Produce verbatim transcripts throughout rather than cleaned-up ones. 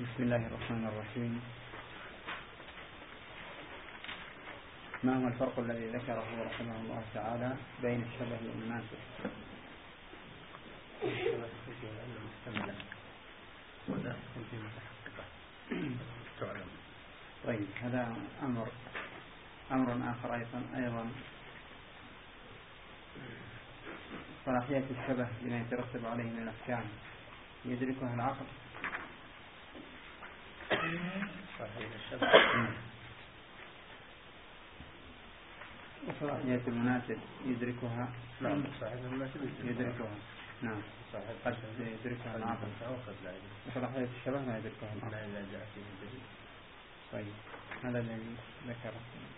بسم الله الرحمن الرحيم. ما هو الفرق الذي ذكره رحمه الله تعالى بين الشبه والمناسب؟ الشبه فيه أنه مستملة ولا فيه متحققة تعلم. طيب، هذا أمر أمر آخر أيضا أيضا صلاحية الشبه بما يترتب عليه من الأحكام يدركها العقل. صحيح الشبه. وصلاحية المناسب يدركها. نعم صحيح المناسب يدركها. نعم صحيح قد يدركها العقل. وصلاحية الشبه لا يدركها العقل. لا إلا جاء فيه الدليل. طيب، هذا الذي ذكره.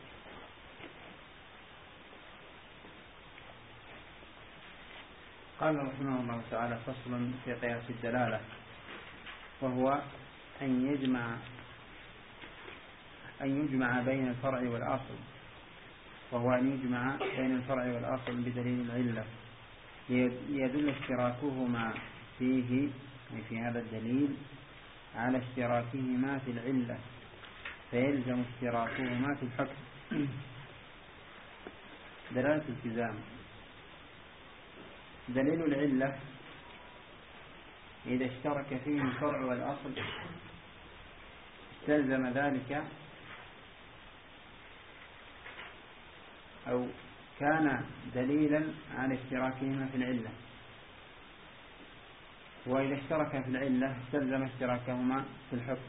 قال رحمه الله تعالى: فصل في قياس الدلالة، وهو أن يجمع أن يجمع بين الفرع والأصل وهو أن يجمع بين الفرع والأصل بدليل العلة يدل اشتراكهما فيه، في هذا الدليل، على اشتراكهما في العلة، فيلزم اشتراكهما في الحكم. دلالة التزام: دليل العلة إذا اشترك فيه الفرع والأصل استلزم ذلك أو كان دليلا على اشتراكهما في العلة، وإذا اشترك في العلة استلزم اشتراكهما في الحكم.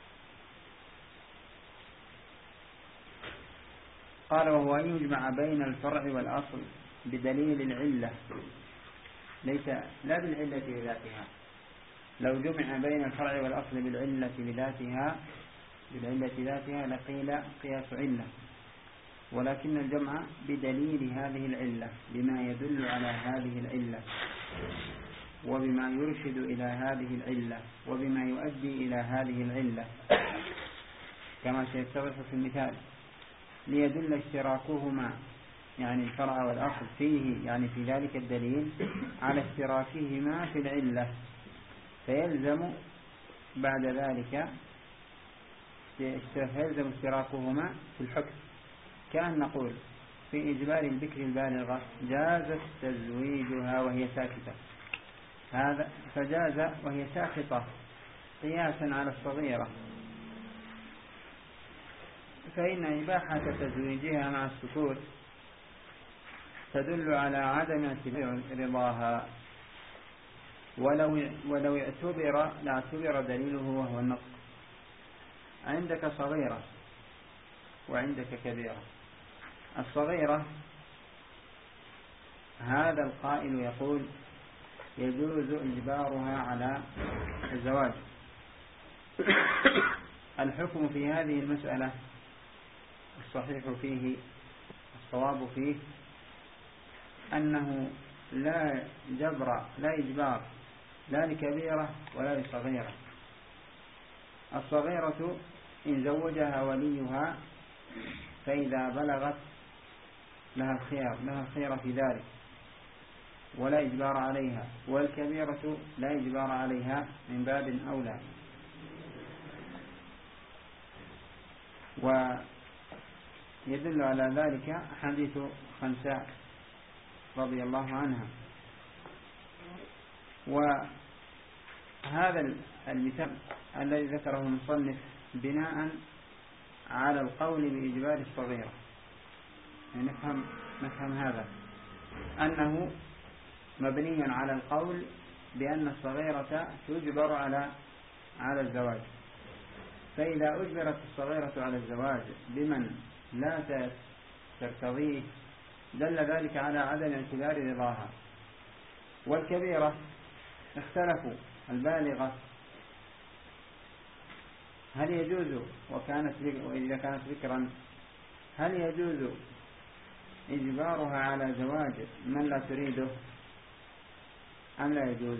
قال: وهو أن يجمع بين الفرع والأصل بدليل العلة، ليس لا بالعلة بذاتها. لو جمع بين الفرع والأصل بالعلة بذاتها بالعلة ذاتها لقيل قياس علة، ولكن الجمع بدليل هذه العلة بما يدل على هذه العلة وبما يرشد إلى هذه العلة وبما يؤدي إلى هذه العلة، كما سيتضح في المثال. ليدل اشتراكهما، يعني الفرع والأصل، فيه، يعني في ذلك الدليل، على اشتراكهما في العلة، فيلزم بعد ذلك فيلزم اشتراكهما في الحكم. كأن نقول في إجبار البكر البالغة: جاز تزويجها وهي ساكتة. هذا فجاز وهي ساخطة قياسا على الصغيرة، فإن إباحة تزويجها مع السكوت تدل على عدم اعتبار رضاها، ولو ولو اعتبر لاعتبر دليله وهو النطق. عندك صغيرة وعندك كبيرة. الصغيرة هذا القائل يقول يجوز إجبارها على الزواج. الحكم في هذه المسألة الصحيح فيه، الصواب فيه، أنه لا جبر لا إجبار لا لكبيرة ولا لصغيرة. الصغيرة إن زوجها وليها فإذا بلغت لها الخيار لها الخيار في ذلك ولا إجبار عليها، والكبيرة لا إجبار عليها من باب أولى. ويدل على ذلك حديث خنساء رضي الله عنها. وهذا المثال الذي ذكره المصنف بناء على القول بإجبار الصغيرة، يعني نفهم نفهم هذا أنه مبني على القول بأن الصغيرة تجبر على على الزواج. فإذا أجبرت الصغيرة على الزواج بمن لا ترتضيه دل ذلك على عدم اعتبار رضاها. والكبيرة اختلفوا: البالغة هل يجوز وكانت وإذا كانت ذكرا هل يجوز إجبارها على زواج من لا تريده أم لا يجوز؟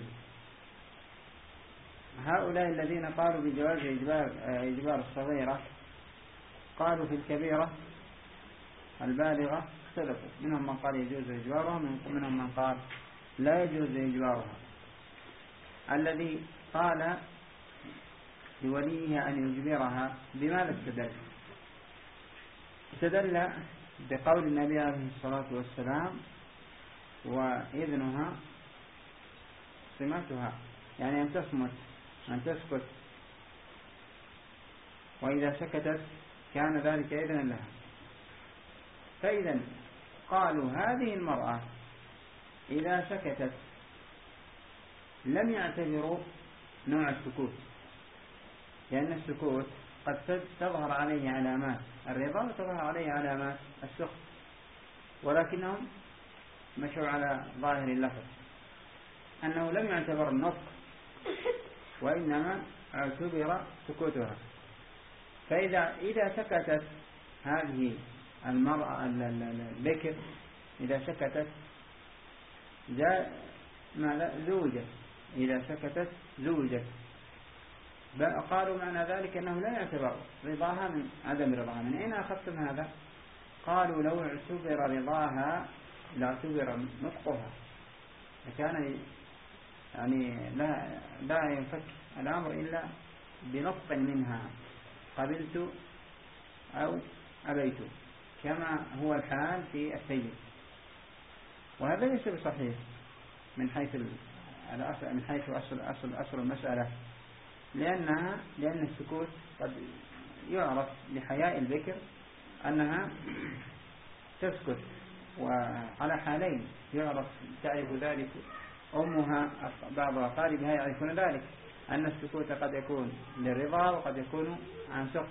هؤلاء الذين قالوا بجواز إجبار, إجبار الصغيرة قالوا في الكبيرة البالغة اختلفوا، منهم من قال يجوز إجبارها ومنهم من قال لا يجوز إجبارها. الذي قال لوليها أن يجبرها. بماذا استدل؟ استدل بقول النبي عليه الصلاة والسلام: وإذنها صمتها، يعني أن تصمت، أن تسكت، وإذا سكتت كان ذلك إذنا لها. فإذا قالوا هذه المرأة إذا سكتت لم يعتبروا نوع السكوت، لأن السكوت قد تظهر عليه علامات الرضا وتظهر عليه علامات السخط، ولكنهم مشوا على ظاهر اللفظ أنه لم يعتبر النطق وإنما اعتبر سكوتها. فإذا إذا سكتت هذه المرأة البكر، إذا سكتت زوجت، إذا سكتت زوجت، قالوا معنى ذلك أنه لا يعتبر رضاها من عدم رضاها. من أين أخذتم هذا؟ قالوا لو اعتبر رضاها لاعتبر نطقها، فكان يعني لا, لا ينفك الأمر إلا بنطق منها، قبلت أو أبيت، كما هو الحال في السيد. وهذا ليس بصحيح من حيث من حيث أصل أصل أصل المسألة، لأنها لأن السكوت قد يعرف لحياء البكر أنها تسكت، وعلى حالين يعرف تعرف ذلك أمها، بعض أقاربها يعرفون ذلك، أن السكوت قد يكون للرضا وقد يكون عن سخط.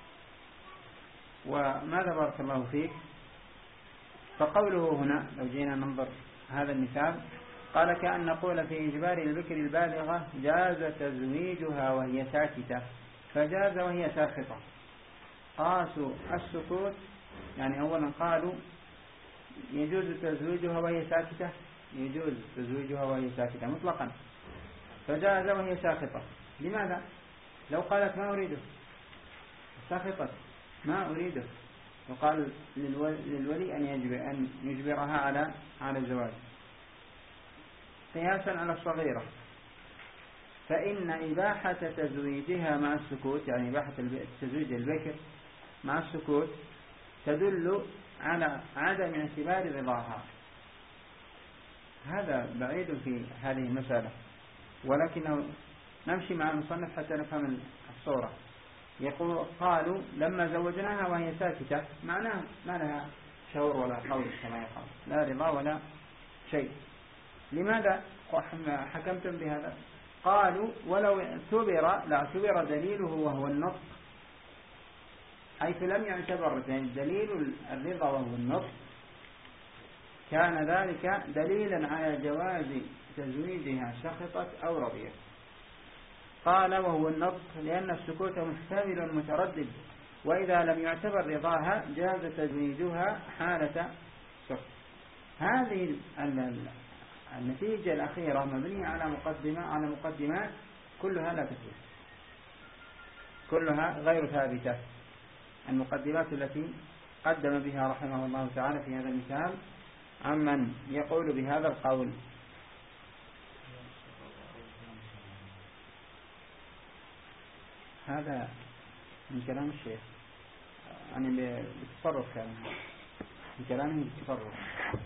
وماذا بارك الله فيك؟ فقوله هنا لو جينا ننظر هذا المثال، قال: كأن نقول في إجبار البكر البالغة جاز تزويجها وهي ساكتة، فجاز وهي ساخطة. قاسوا السكوت، يعني أولا قالوا يجوز تزويجها وهي ساكتة، يجوز تزويجها وهي ساكتة مطلقا، فجاز وهي ساخطة. لماذا؟ لو قالت ما أريده ساخطة، ما أريده، وقال للولي أن يجبر أن يجبرها على على الزواج. قياسا على الصغيرة، فإن إباحة تزويجها مع السكوت، يعني إباحة تزويج البكر مع السكوت، تدل على عدم اعتبار رضاها. هذا بعيد في هذه المسألة، ولكنه نمشي مع المصنف حتى نفهم الصورة. يقول: قالوا لما زوجناها وهي ساكتة، معناه ما لها شعور ولا قول كما يقال، لا رضا ولا شيء. لماذا حكمتم بهذا؟ قالوا: ولو اعتبر لاعتبر دليله وهو النطق، حيث لم يعتبر دليل الرضا وهو النطق، كان ذلك دليلا على جواز تزويجها سخطت أو رضيت. قال: وهو النطق لأن السكوت محتمل متردد، وإذا لم يعتبر رضاها جاز تزويجها حالة سخط. هذه النتيجة الأخيرة مبنية على مقدمة على مقدمات كلها لا تثبت، كلها غير ثابتة. المقدمات التي قدم بها رحمه الله تعالى في هذا المثال عمن يقول بهذا القول. هذا من كلام الشيخ، يعني بالتصرف، كان من كلامه بالتصرف.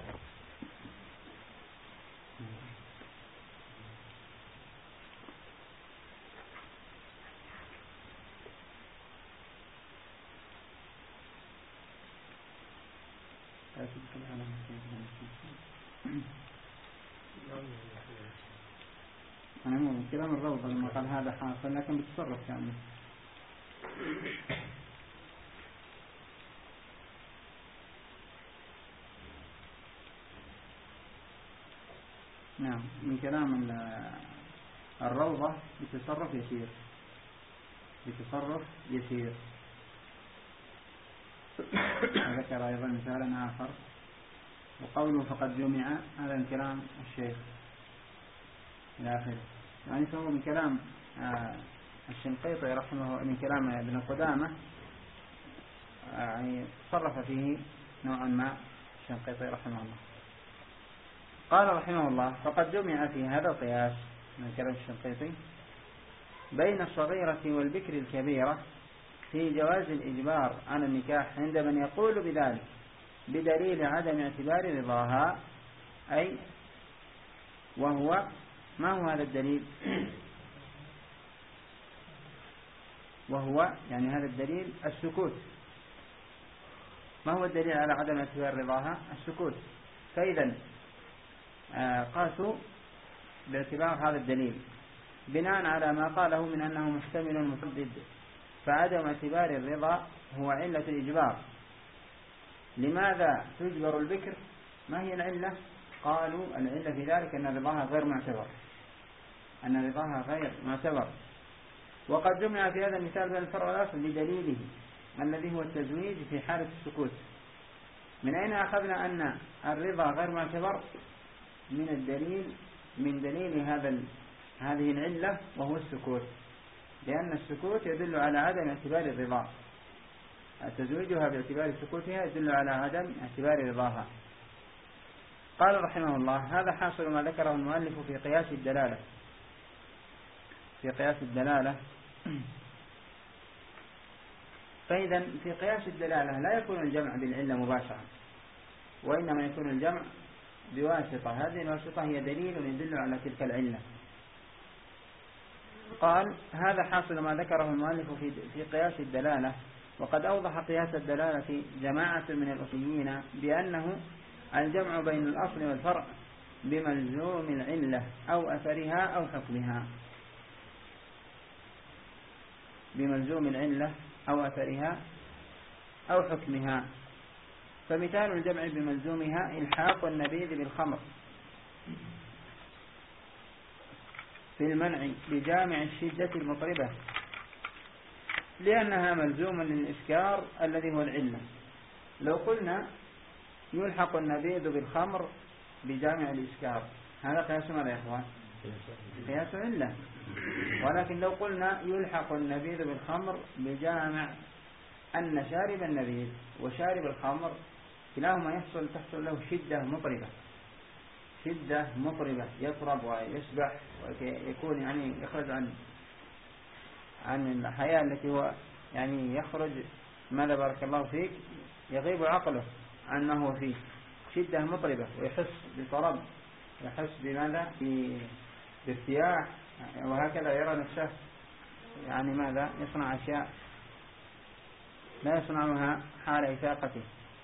أنا مو كلام الروضة لما قال هذا حاصل، لكن بتصرف كامل. نعم، من كلام الروضة بتصرف يسير، بتصرف يسير. ذكر أيضا مثالا آخر، وقوله فقد جمع، هذا من كلام الشيخ إلى آخره. يعني فهو من كلام الشنقيطي رحمه، من كلام ابن قدامة، يعني تصرف فيه نوعا ما الشنقيطي رحمه الله. قال رحمه الله: فقد جمع في هذا القياس، من كلام الشنقيطي، بين الصغيرة والبكر الكبيرة في جواز الإجبار عن النكاح عند من يقول بذلك بدليل عدم اعتبار رضاها، أي وهو ما هو هذا الدليل؟ وهو يعني هذا الدليل السكوت. ما هو الدليل على عدم اعتبار رضاها؟ السكوت. فإذا قاسوا باعتبار هذا الدليل بناء على ما قاله من أنه محتمل متضد، فعدم اعتبار الرضا هو علة الإجبار. لماذا تجبر البكر؟ ما هي العلة؟ قالوا العلة في ذلك أن رضاها غير معتبر، أن رضاها غير معتبر. وقد جمع في هذا المثال بين الفرع والأصل بدليله الذي هو التزويج في حالة السكوت. من أين أخذنا أن الرضا غير معتبر؟ من الدليل من دليل هذا هذه العلة وهو السكوت، لأن السكوت يدل على عدم اعتبار الرضا. تزويجها باعتبار سكوتها يدل على عدم اعتبار رضاها. قال رحمه الله: هذا حاصل ما ذكره المؤلف في قياس الدلالة. في قياس الدلالة فإذا في قياس الدلالة لا يكون الجمع بالعلة مباشرة، وإنما يكون الجمع بواسطة. هذه الواسطة هي دليل يدل على تلك العلة. قال: هذا حاصل ما ذكره المؤلف في في قياس الدلالة. وقد أوضح قياس الدلالة جماعة من الأصوليين بأنه الجمع بين الأصل والفرع بملزوم العلة أو أثرها أو حكمها. بملزوم العلة أو أثرها أو حكمها. فمثال الجمع بملزومها إلحاق النبيذ بالخمر في المنع بجامع الشدة المطربة، لأنها ملزوم للإسكار الذي هو العلة. لو قلنا يلحق النبيذ بالخمر بجامع الإسكار، هذا قياس ماذا يا إخوان؟ قياس علة. ولكن لو قلنا يلحق النبيذ بالخمر بجامع أن شارب النبيذ وشارب الخمر كلاهما يحصل تحصل له شدة مطربة، شدة مطربة يطرب ويسبح ويكون يعني يخرج عن عن الحياة التي هو يعني يخرج ماذا بارك الله فيك يغيب عقله عن ما هو فيه، شدة مطربة ويحس بطرب، يحس بماذا بارتياح، وهكذا يرى نفسه يعني ماذا يصنع أشياء لا يصنعها حال إفاقته.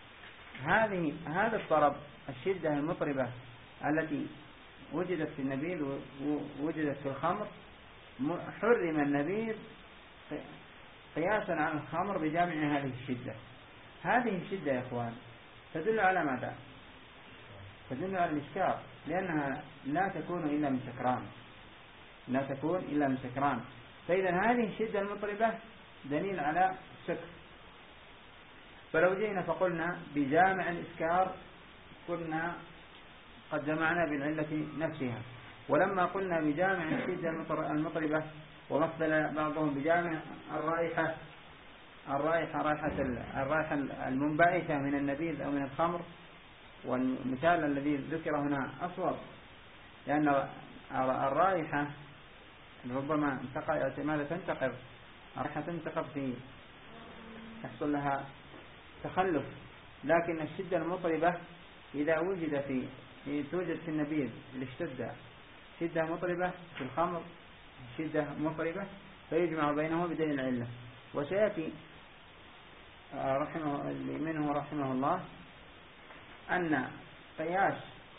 هذه هذا الطرب الشدة المطربة التي وجدت في النبيذ ووجدت في الخمر، حرم النبيذ قياسا عن الخمر بجامع هذه الشدة. هذه الشدة يا إخوان تدل على ماذا؟ تدل على الإسكار، لأنها لا تكون إلا من سكران، لا تكون إلا من سكران. فإذا هذه الشدة المطربة دليل على السكر. فلو جئنا فقلنا بجامع الإسكار قلنا قد جمعنا بالعلة نفسها. ولما قلنا بجامع الشدة المطربة ومثل بعضهم بجامع الرائحة الرائحة رائحة الرائحة المنبعثة من النبيذ أو من الخمر، والمثال الذي ذكر هنا أصوب، لأن الرائحة ربما ماذا تنتقض، الرائحة تنتقض في يحصل لها تخلف، لكن الشدة المطربة إذا وجد في توجد في النبيذ الاشتدة شدة مطربة في الخمر شدة مطربة فيجمع بينه بدليل العلة. وسيأتي رحمه منه رحمه الله أن قياس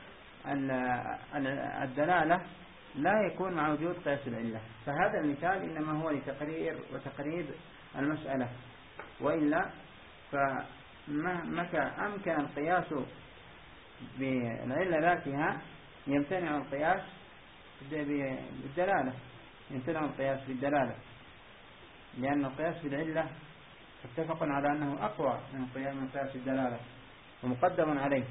الدلالة لا يكون مع وجود قياس العلة. فهذا المثال إنما هو لتقرير وتقريب المسألة، وإلا فمتى أمكن القياس بالعلة ذاتها يمتنع القياس بالدلالة، يمتنع القياس بالدلالة، لأن القياس بالعلة اتفق على أنه أقوى من قياس الدلالة ومقدم عليه.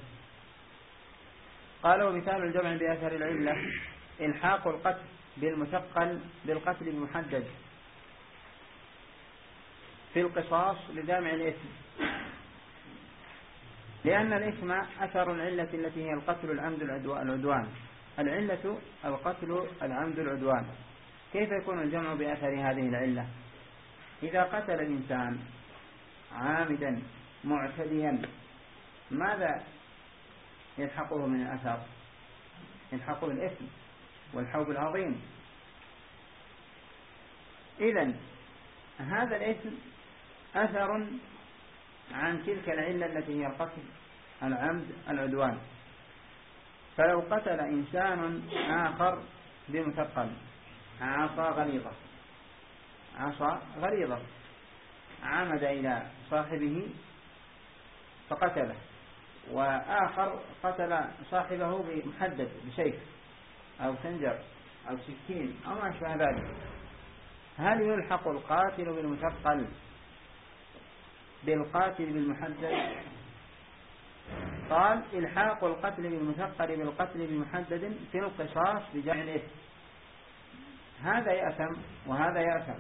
قال: ومثال الجمع بأثر العلة إلحاق القتل بالمثقل بالقتل المحدد في القصاص لجامع الإثم، لأن الإثم أثر العلة التي هي القتل العمد العدوان. العلة القتل العمد العدوان، كيف يكون الجمع بأثر هذه العلة؟ إذا قتل الإنسان عامدا معتديا ماذا يلحقه من الأثر؟ يلحقه الإثم والحوب العظيم. إذن هذا الإثم أثر عن تلك العلة التي هي القتل العمد العدوان. فلو قتل إنسان آخر بمثقل عصا غليظة عصا غليظة عمد إلى صاحبه فقتله، وآخر قتل صاحبه بمحدد بسيف أو خنجر أو سكين أو ما أشبه ذلك، هل يلحق القاتل بالمثقل بالقاتل بالمحدد؟ قال إلحاق القتل بالمثقل بالقتل بالمحدد في القصاص بجمع الإثم. هذا يأثم وهذا يأثم،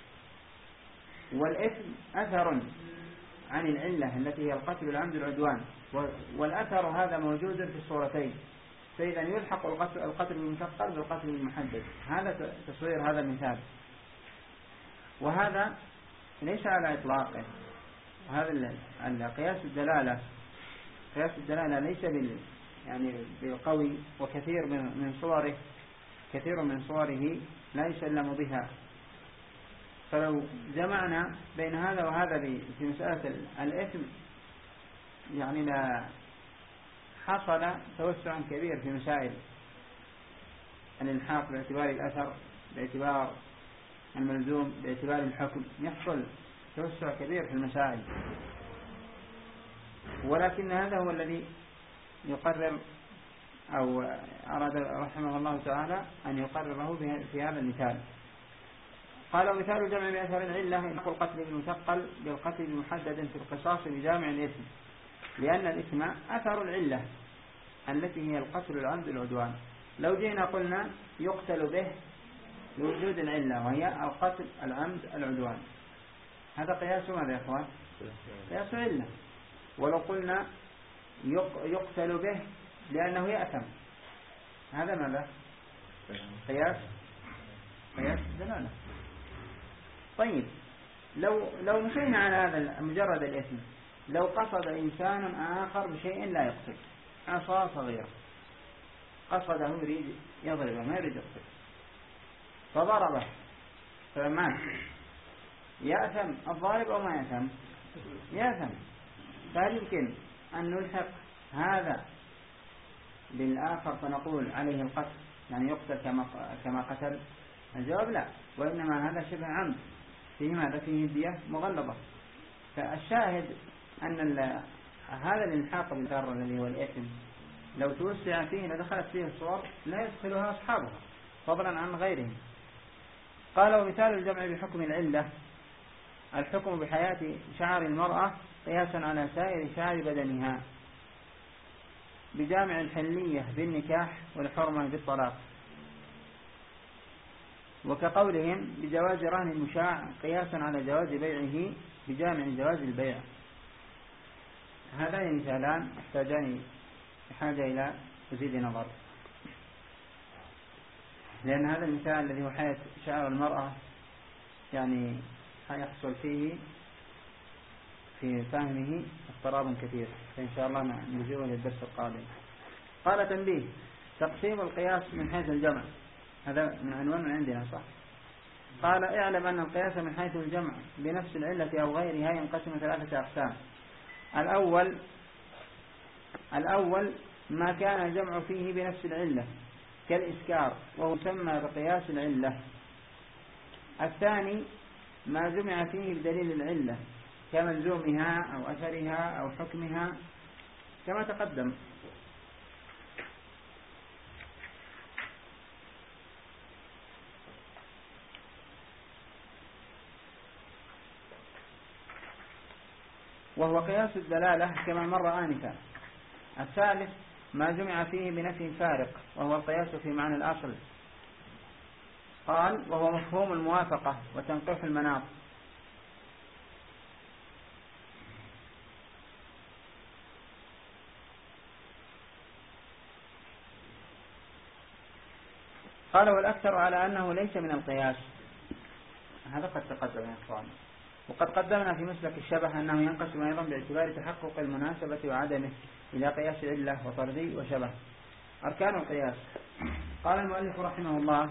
والإثم أثر عن العلة التي هي القتل العمد العدوان، والأثر هذا موجود في الصورتين، فإذا يلحق القتل, القتل بالمثقل بالقتل بالمحدد. هذا تصوير هذا المثال، وهذا ليس على إطلاقه. وهذا قياس الدلالة قياس الدلالة ليس بال يعني بالقوي، وكثير من من صوره كثير من صوره لا يسلم بها. فلو جمعنا بين هذا وهذا في مسألة الإثم يعني لا حصل توسع كبير في مسائل الإلحاق باعتبار الأثر، باعتبار الملزوم، باعتبار الحكم، يحصل توسع كبير في المسائل. ولكن هذا هو الذي يقرر أو أراد رحمه الله تعالى أن يقرره في هذا المثال. قال مثال الجمع بأثر العلة يلحق القتل بالمثقل بالقتل بمحدد في القصاص بجامع الإثم، لأن الإثم أثر العلة التي هي القتل العمد العدوان. لو جينا قلنا يقتل به لوجود العلة وهي القتل العمد العدوان، هذا قياس ماذا يا أخوان؟ قياس علة. ولو قلنا يقتل به لأنه يأثم، هذا ماذا؟ قياس قياس دلالة. طيب لو لو مشينا على هذا مجرد الإثم، لو قصد إنسان آخر بشيء لا يقتل، عصا صغيرة قصده يريد يضربه ما يريد يقتل فضربه فمات، يأثم الضارب أو ما يأثم؟ يأثم. فهل يمكن أن نلحق هذا بالآخر فنقول عليه القتل يعني يقتل كما كما قتل؟ الجواب لا، وإنما هذا شبه عمد فيه ماذا؟ فيه الدية مغلظة. فالشاهد أن هذا الإلحاق بالضرر الذي هو الإثم لو توسع فيه لدخلت فيه الصور لا يدخلها أصحابها فضلا عن غيرهم. قال ومثال الجمع بحكم العلة الحكم بحياة شعر المرأة قياسا على سائر شعر بدنها بجامع الحلية بالنكاح والحرمة بالطلاق، وكقولهم بجواز رهن المشاع قياسا على جواز بيعه بجامع جواز البيع. هذان مثالان يحتاجان بحاجة إلى مزيد نظر، لأن هذا المثال الذي هو حياة شعر المرأة يعني يحصل فيه في فهمه اضطراب كثير، فإن شاء الله نرجعه للدرس القادم. قال تنبيه تقسيم القياس من حيث الجمع، هذا من عنوان من عندنا صح؟ قال اعلم أن القياس من حيث الجمع بنفس العلة أو غيرها ينقسم ثلاثة أقسام. الأول الأول ما كان الجمع فيه بنفس العلة كالإسكار وهو يسمى بقياس العلة. الثاني ما جمع فيه بدليل العلة كملزومها أو أثرها أو حكمها كما تقدم. وهو قياس الدلالة كما مر آنفا. الثالث ما جمع فيه بنفي فارق وهو القياس في معنى الأصل. قال وهو مفهوم الموافقة وتنقيح المناط. قال والأكثر على أنه ليس من القياس. هذا قد تقدم يا إخوان، وقد قدمنا في مسلك الشبه أنه ينقسم أيضا باعتبار تحقق المناسبة وعدمه إلى قياس علة وطردي وشبه. أركان القياس. قال المؤلف رحمه الله: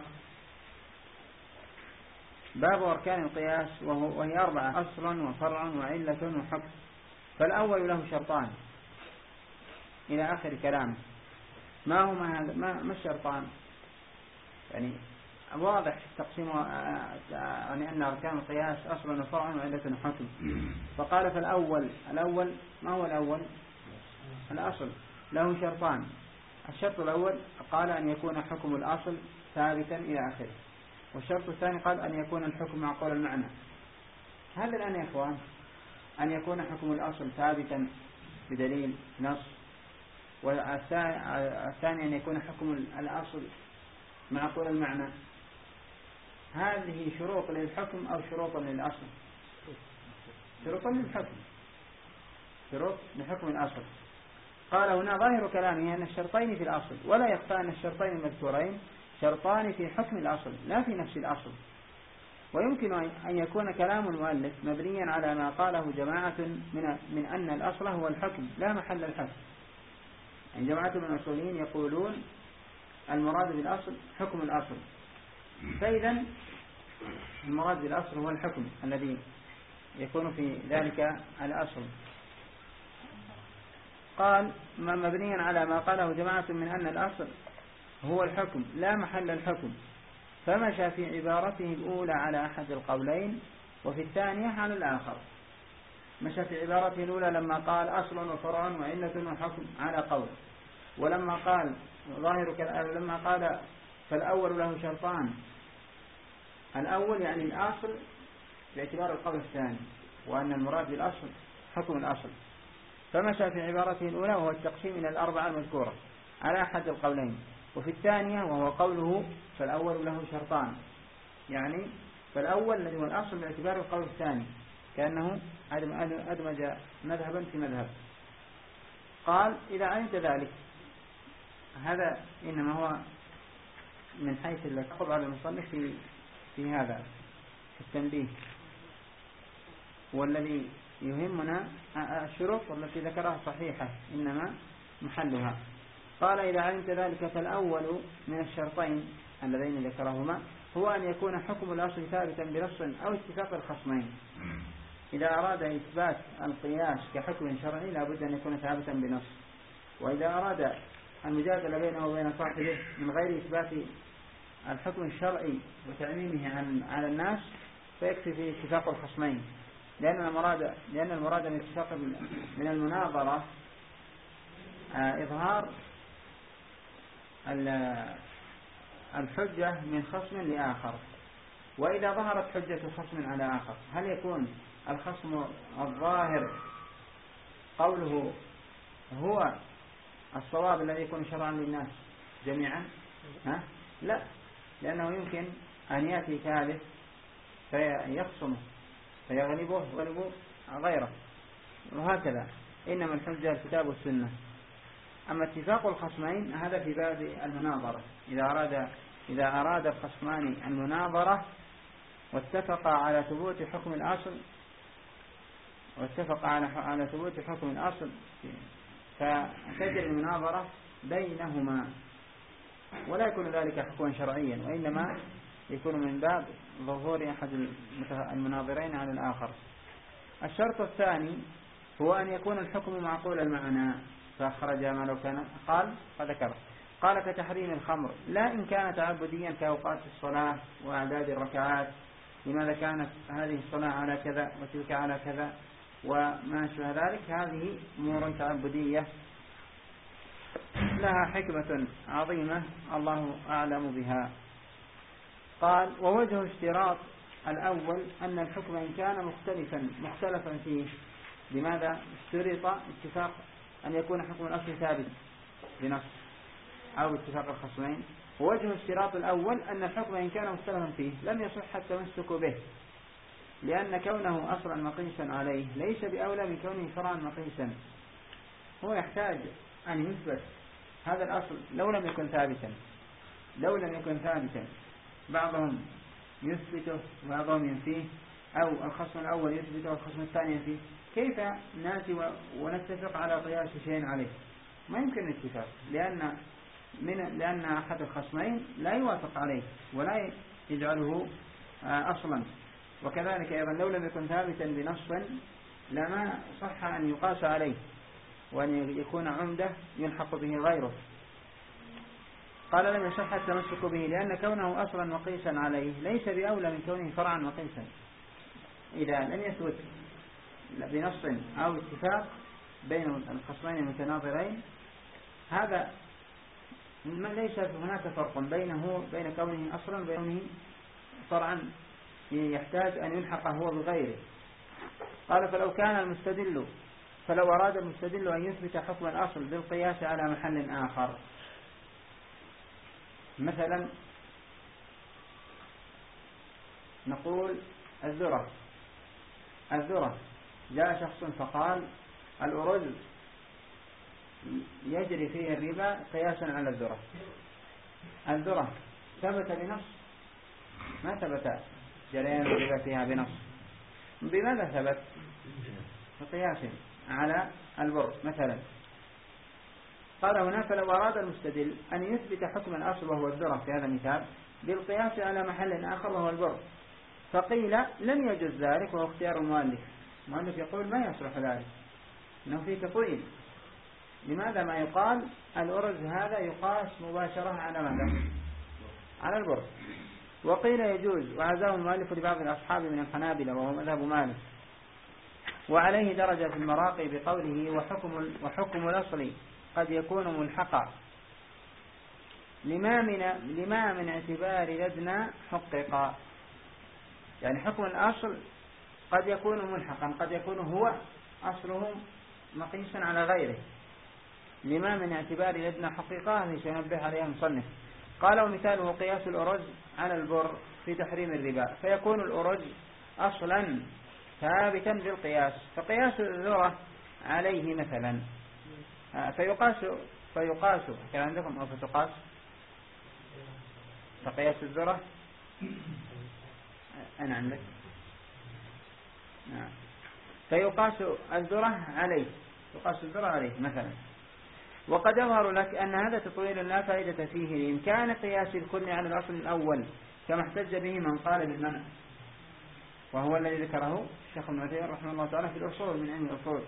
باب أركان القياس، وهي أربعة: أصل وفرع وعلة وحكم. فالأول له شرطان إلى آخر كلامه. ما هما هذا؟ ما الشرطان؟ يعني واضح تقسيم يعني أن أركان القياس أصل وفرع وعلة وحكم. فقال فالأول، الأول ما هو الأول؟ الأصل له شرطان. الشرط الأول قال أن يكون حكم الأصل ثابتا إلى آخره. والشرط الثاني قال أن يكون الحكم معقول المعنى. هذا الآن يا إخوان أن يكون حكم الأصل ثابتا بدليل نص، والثاني أن يكون حكم الأصل معقول المعنى. هذه شروط للحكم أو شروط للأصل؟ شروط للحكم، شروط لحكم الأصل. قال هنا ظاهر كلامه أن الشرطين في الأصل، ولا يخفى أن الشرطين المذكورين شرطان في حكم الأصل لا في نفس الأصل. ويمكن أن يكون كلام المؤلف مبنيا على ما قاله جماعة من, من أن الأصل هو الحكم لا محل الحكم. يعني جماعة من الأصوليين يقولون المراد بالأصل حكم الأصل، فإذا المراد بالأصل هو الحكم الذي يكون في ذلك الأصل. قال ما مبنيا على ما قاله جماعة من أن الأصل هو الحكم لا محل الحكم، فمشى في عبارته الأولى على أحد القولين وفي الثانية على الآخر. مشى في عبارته الأولى لما قال أصل وفرع وعلة وحكم على قول، ولما قال ظاهر لما قال فالأول له شرطان، الأول يعني الأصل باعتبار القول الثاني، وأن المراد بالأصل حكم الأصل. فمشى في عبارته الأولى وهو التقسيم إلى الأربعة المذكورة على أحد القولين، وفي الثانية وهو قوله فالأول له شرطان، يعني فالأول الذي هو الأصل باعتبار القول الثاني، كأنه أدمج مذهبا في مذهب. قال إذا علمت ذلك، هذا إنما هو من حيث التقب على المصنف في, في هذا التنبيه. والذي يهمنا الشروط التي ذكرها صحيحة إنما محلها. قال إذا علمت ذلك فالأول من الشرطين اللذين ذكرهما هو أن يكون حكم الأصل ثابتا بنص أو اتفاق الخصمين. إذا أراد إثبات القياس كحكم شرعي لابد أن يكون ثابتا بنص، وإذا أراد المجادلة بينه وبين صاحبه من غير إثبات الحكم الشرعي وتعميمه على الناس فيكفي في اتفاق الخصمين، لأن المراد لأن المراد من اتفاق من المناظرة إظهار الحجة من خصم لآخر. وإذا ظهرت حجة خصم على آخر هل يكون الخصم الظاهر قوله هو الصواب الذي يكون شرعا للناس جميعا؟ ها؟ لا، لأنه يمكن أن يأتي ثالث فيخصمه فيغلبه ويغلب غيره، وهكذا. إنما الحجة الكتاب والسنة. أما اتفاق الخصمين هذا في باب المناظرة. إذا أراد إذا أراد الخصمان المناظرة واتفقا على ثبوت حكم الأصل واتفقا على على ثبوت حكم الأصل فتجري المناظرة بينهما، ولا يكون ذلك حكما شرعيا، وإنما يكون من باب ظهور أحد المناظرين على الآخر. الشرط الثاني هو أن يكون الحكم معقول المعنى، فأخرج ما لو كان قال فذكر. قال كتحريم الخمر لا إن كان تعبديا كأوقات الصلاة وأعداد الركعات، لماذا كانت هذه الصلاة على كذا وتلك على كذا وما شابه ذلك، هذه أمور تعبدية لها حكمة عظيمة الله أعلم بها. قال ووجه اشتراط الأول أن الحكم إن كان مختلفا مختلفا فيه، لماذا اشترط اتفاق أن يكون حكم الأصل ثابت بنص أو اتفاق الخصمين؟ ووجه اشتراط الأول أن الحكم إن كان مختلفا فيه لم يصح التمسك به، لأن كونه أصلا مقيسا عليه ليس بأولى من كونه فرعا مقيسا. هو يحتاج أن يثبت هذا الأصل لو لم يكن ثابتا، لو لم يكن ثابتا بعضهم يثبته وبعضهم ينفيه، أو الخصم الأول يثبته والخصم الثاني ينفيه، كيف نأتي ونتفق على قياس شيء عليه؟ ما يمكن الاتفاق، لأن من لأن أحد الخصمين لا يوافق عليه ولا يجعله أصلا. وكذلك أيضا لو لم يكن ثابتا بنص لما صح أن يقاس عليه وأن يكون عمدة يلحق به غيره. قال لم يصح التمسك به لأن كونه أصلا مقيسا عليه ليس بأولى من كونه فرعا مقيسا. إذا لم يثبت بنص أو اتفاق بين الخصمين المتناظرين هذا ليس هناك فرق بينه بين كونه أصلا وبينه فرعا يحتاج أن يلحق هو بغيره. قال فلو كان المستدل فلو أراد المستدل أن يثبت حكم الأصل بالقياس على محل آخر، مثلا نقول الذرة الذرة جاء شخص فقال الأرز يجري فيه الربا قياسا على الذرة. الذرة ثبت بنص؟ ما ثبت جريان الربا فيها بنص. بماذا ثبت؟ بقياس على البر مثلا. قال هنا فلو أراد المستدل أن يثبت حكم الأصل وهو الذرة في هذا المثال بالقياس على محل آخر وهو البر، فقيل لم يجوز ذلك وهو اختيار المؤلف. المؤلف يقول ما يصلح ذلك إنه فيه تطويل. لماذا ما يقال الأرز هذا يقاس مباشرة على ماذا؟ على البر. وقيل يجوز وعزاه المؤلف لبعض الأصحاب من الحنابلة وهو مذهب مالك، وعليه درجة في المراقي بقوله وحكم, وحكم الأصل قد يكون ملحقا لما من, لما من اعتبار لدنا حققا. يعني حكم الأصل قد يكون ملحقا، قد يكون هو أصله مقيسا على غيره. لما من اعتبار لدنا حقيقة هذه سينبه عليها المصنف. قال ومثاله قياس الأرز على البر في تحريم الربا، فيكون الأرز أصلا ثابتا بالقياس، فقياس الذرة عليه مثلا فيقاس فيقاس كان عندكم أو فتقاس فقياس الذرة أنا عندك نعم. فيقاس الذرة عليه يقاس الذرة عليه مثلا. وقد يظهر لك أن هذا تطويل لا فائدة فيه لإمكان قياس الكل على الأصل الأول كما احتج به من قال بالمنع، وهو الذي ذكره الشيخ ابن عثيمين رحمه الله تعالى في الأصول من علم الأصول،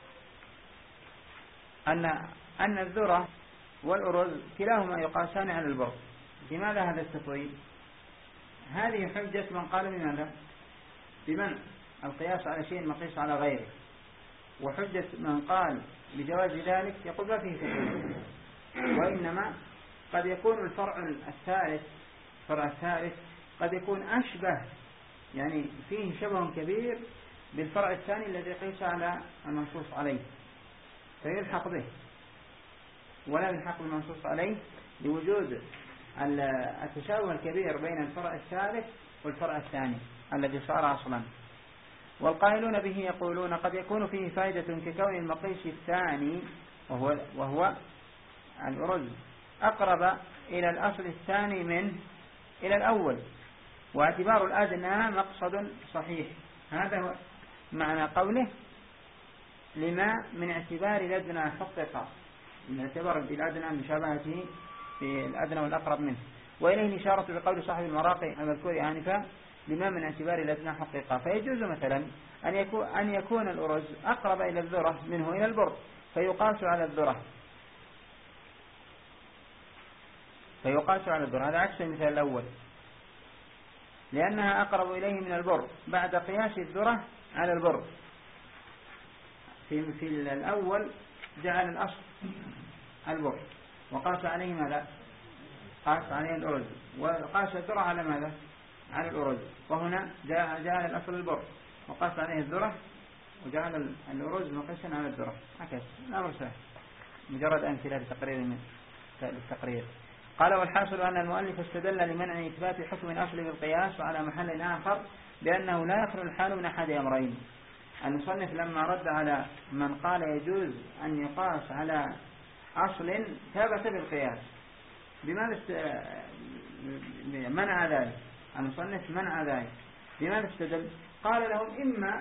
أن أن الذرة والأرز كلاهما يقاسان على البر. لماذا هذا التطويل؟ هذه حجة من قال بماذا؟ بمنع القياس على شيء مقيس على غيره، وحجة من قال بجواز ذلك يقول ما فيه تطويل، وإنما قد يكون الفرع الثالث الفرع الثالث قد يكون أشبه، يعني فيه شبه كبير بالفرع الثاني الذي قيس على المنصوص عليه فيلحق به، ولا يلحق بالمنصوص عليه لوجود التشابه الكبير بين الفرع الثالث والفرع الثاني الذي صار أصلا. والقائلون به يقولون قد يكون فيه فائدة ككون المقيس الثاني وهو, وهو الأرز أقرب إلى الأصل الثاني منه إلى الأول، واعتبار الأدنى مقصد صحيح. هذا هو معنى قوله لما من اعتبار الأدنى حقق، من اعتبار الأدنى مشابهته في الأدنى والأقرب منه. وإليه الإشارة بقول صاحب المراقي المذكور آنفا لما من اعتبار الأدنى حقيقة. فيجوز مثلا أن يكون, أن يكون الأرز أقرب إلى الذرة منه إلى البر فيقاس على الذرة فيقاس على الذرة هذا عكس المثال الأول، لأنها أقرب إليه من البر بعد قياس الذرة على البر. في, في الأول جعل الأصل البر وقاس عليه ماذا؟ قاس عليه الأرز، وقاس الذرة على ماذا؟ على الأرز. وهنا جعل الأصل البر وقاس عليه الذرة وجعل الأرز مقيسا على الذرة. هكذا الأمر سهل، مجرد أمثلة لتقرير من التقرير. قال والحاصل أن المؤلف استدل لمنع إثبات حكم الأصل بالقياس على محل آخر بأنه لا يخلو الحال من أحد أمرين. المصنف لما رد على من قال يجوز أن يقاس على أصل ثابت بالقياس بماذا است... منع ذلك المصنف منع ذلك بماذا استدل؟ قال لهم إما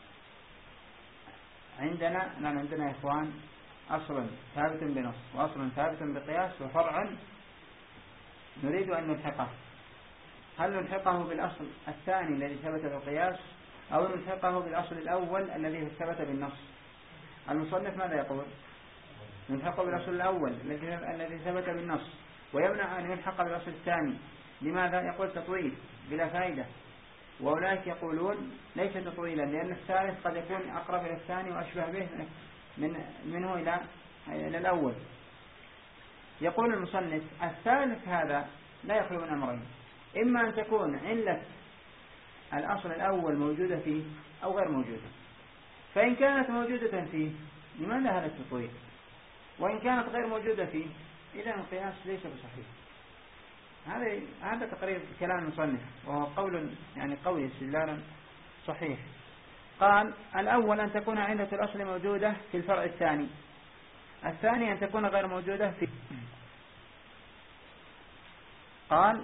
عندنا نحن عندنا يا إخوان أصل ثابت بنص وأصل ثابت بقياس وفرع نريد أن نلحقه. هل نلحقه بالأصل الثاني الذي ثبت بالقياس أو نلحقه بالأصل الأول الذي ثبت بالنص؟ المصنف ماذا يقول؟ نلحقه بالأصل الأول الذي ثبت بالنص ويمنع أن يلحق بالأصل الثاني. لماذا؟ يقول تطويل بلا فائدة. وأولئك يقولون ليس تطويلا لأن الثالث قد يكون أقرب إلى الثاني وأشبه به من منه إلى إلى الأول. يقول المصنف الثالث هذا لا يخلو من أمرين، إما أن تكون علة الأصل الأول موجودة فيه أو غير موجودة، فإن كانت موجودة فيه لماذا هذا التطويل؟ وإن كانت غير موجودة فيه إذا القياس ليس بصحيح. هذا هذا تقرير كلام المصنف وهو قول يعني قوي استدلالا صحيح. قال الأول أن تكون علة الأصل موجودة في الفرع الثاني، الثاني أن تكون غير موجودة في. قال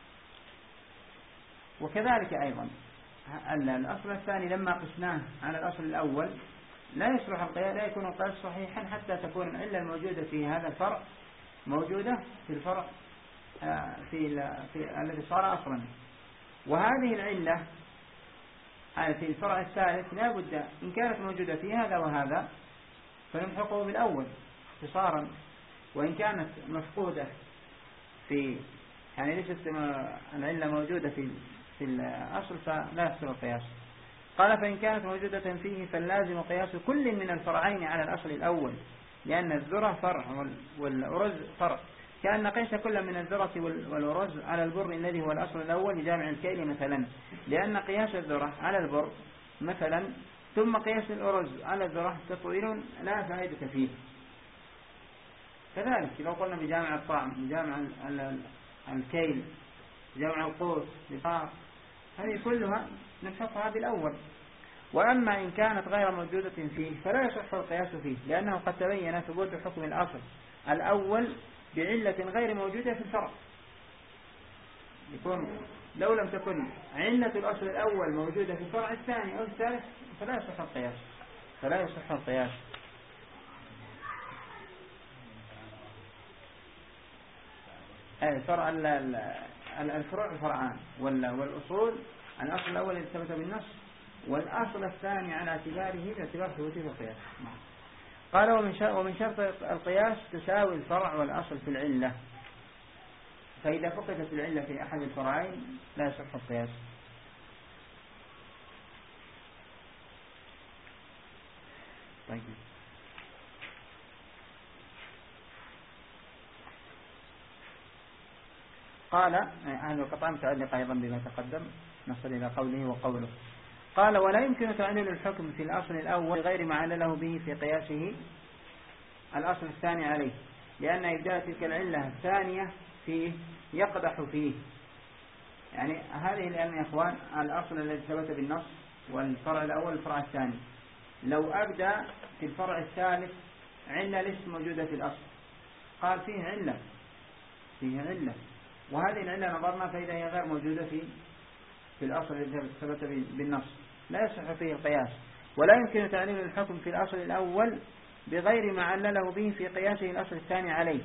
وكذلك أيضا الأصل الثاني لما قسناه على الأصل الأول لا يصلح القياس، لا يكون القياس صحيحا حتى تكون العلة الموجودة في هذا الفرع موجودة في الفرع في, في الذي صار أصلا. وهذه العلة في الفرع الثالث لا بد إن كانت موجودة في هذا وهذا فنلحقه بالأول اختصارا، وإن كانت مفقودة في يعني ليست العلة موجودة في في الأصل فلا يحصل القياس. قال فإن كانت موجودة فيه فاللازم قياس كل من الفرعين على الأصل الأول، لأن الذرة فرع والأرز فرع، كأن قيس كل من الذرة والأرز على البر الذي هو الأصل الأول لجامع الكيل مثلا، لأن قياس الذرة على البر مثلا ثم قياس الأرز على الذرة تطويل لا فائدة فيه. كذلك لو قلنا بجامع الطعم بجامع الكيل جامع القوت للطعام هذه كلها نلحقها بالأول. وأما إن كانت غير موجودة فيه فلا يصح القياس فيه، لأنه قد تبين ثبوت حكم الأصل الأول بعلة غير موجودة في الفرع. يكون لو لم تكن علة الأصل الأول موجودة في الفرع الثاني أو الثالث فلا يصح القياس فلا يصح القياس الفرع الفروع الفرعان والأصول الأصل الأول الذي ثبت بالنص والأصل الثاني على اعتباره باعتبار ثبوته في القياس. قال ومن شرط القياس تساوي الفرع والأصل في العلة، فإذا فقدت العلة في أحد الفرعين لا يصح القياس. طيب قال هذه القطعة متعلقة أيضا بما تقدم، نصل إلى قوله وقوله. قال ولا يمكن تعليل الحكم في الأصل الأول غير ما علله به في قياسه الأصل الثاني عليه، لأن إبداء تلك العلة الثانية فيه يقدح فيه. يعني هذه لأن يا إخوان الأصل الذي ثبت بالنص والفرع الأول الفرع الثاني، لو أبدأ في الفرع الثالث علة ليست موجودة في الأصل قال فيه علة فيه علة وهذه العلة نظرنا فإذا هي غير موجودة في في الأصل الذي ثبت بالنص لا يصح فيه القياس. ولا يمكن تعليل الحكم في الأصل الأول بغير ما علله به في قياسه الأصل الثاني عليه،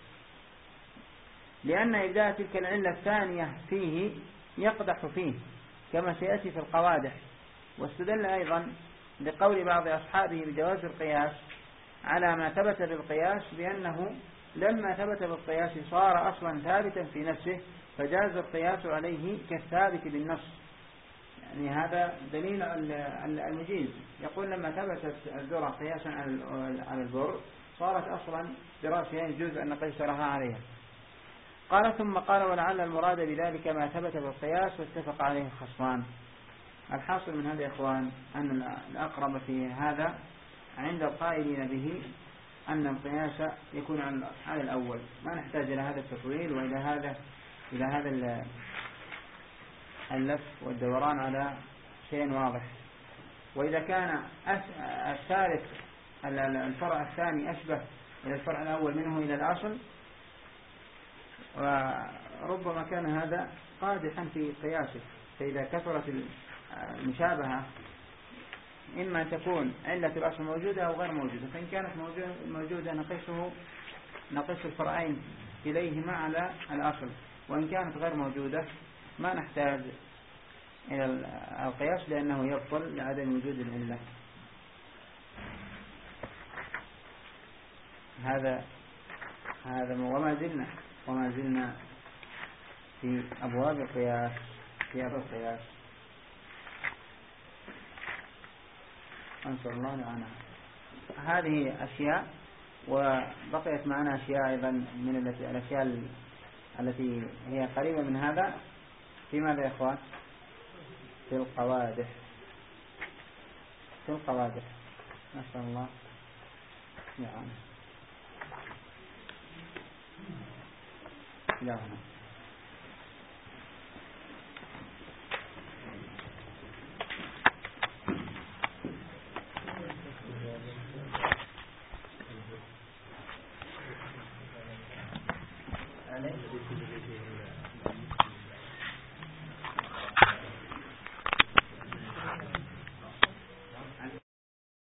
لأن إبداء تلك العلة الثانية فيه يقدح فيه كما سيأتي في القوادح. واستدل أيضا بقول بعض أصحابه بجواز القياس على ما ثبت بالقياس بأنه لما ثبت بالقياس صار أصلا ثابتا في نفسه فجاز القياس عليه كالثابت بالنص. يعني هذا دليل المجيز. يقول لما ثبتت الذرة قياسا على البر صارت أصلا براسها يجوز أن نقيس لها عليها. قال ثم قال ولعل المراد بذلك ما ثبت بالقياس واتفق عليه الخصمان. الحاصل من هذا يا إخوان أن الأقرب في هذا عند القائلين به أن القياس يكون على الأول، ما نحتاج إلى هذا التطويل وإلى هذا إلى هذا اللف والدوران على شيء واضح. وإذا كان الثالث الفرع الثاني أشبه إلى الفرع الأول منه إلى الأصل وربما كان هذا قادحا في قياسه. فإذا كثرت المشابهة إما تكون علة الأصل موجودة أو غير موجودة، فإن كانت موجودة نقصه نقص الفرعين إليهما على الأصل، وإن كانت غير موجودة ما نحتاج إلى القياس لأنه يبطل لعدم وجود العلة. هذا هذا وما زلنا وما زلنا في أبواب القياس في أبواب القياس أنصر الله عنها. هذه أشياء، وبقيت معنا أشياء أيضا من الأشياء التي هي قريبة من هذا. في ماذا يا إخوان؟ في القوادح في القوادح نسأل الله يعني لا هنا. عليه